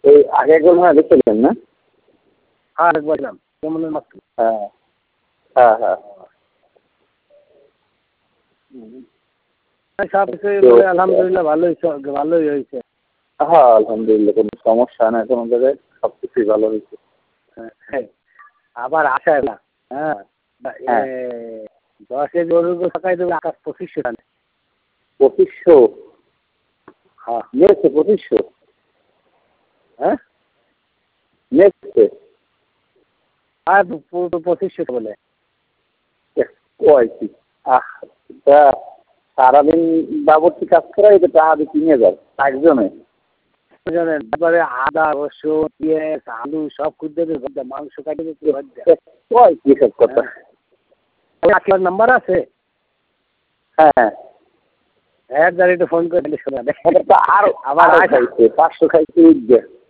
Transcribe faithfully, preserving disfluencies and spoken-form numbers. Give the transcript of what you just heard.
এই আগে একবার মনে হয় দেখছিলেন না? হ্যাঁ একবার এলাম কেমন মাত্র। হ্যাঁ হ্যাঁ হ্যাঁ সব কিছু বলে আলহামদুলিল্লাহ ভালোই ভালোই হয়েছে। হ্যাঁ আলহামদুলিল্লাহ কোনো সমস্যা না কোনো জায়গায় সব কিছুই ভালো হয়েছে। হ্যাঁ আবার আসে না হ্যাঁ দশে গরুর সকাই দেবে আকাশ পঁচিশশো টানে পঁচিশশো হ্যাঁ নিয়েছে পঁচিশশো হ্যাঁ নিয়েছে আর পঁচিশশো বলে কয় কি আহ সারাদিন বাবরচি কাজ করা এটা টাকা দিয়ে কিনে যায় একজনে তারপরে আদা রসুন পেঁয়াজ আলু সব খুঁজতে মাংস কাটিয়ে কয় কি সব কথা আপনার নাম্বার আছে? হ্যাঁ এক গাড়িতে ফোন করে দিলে শোনা আরো আবার খাইছে পাঁচশো খাইছে